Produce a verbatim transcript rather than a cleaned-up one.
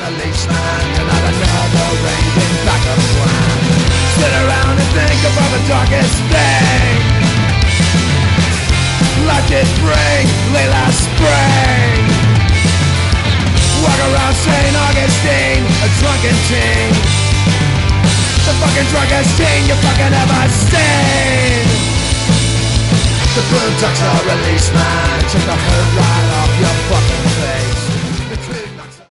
release, man. You're not another raving backup plan. Sit around and think about the darkest thing life did bring late last spring. Walk around Saint Augustine, a drunken teen, the fucking drunkest teen you fucking ever seen. The boom ducks are released, man. Check the whole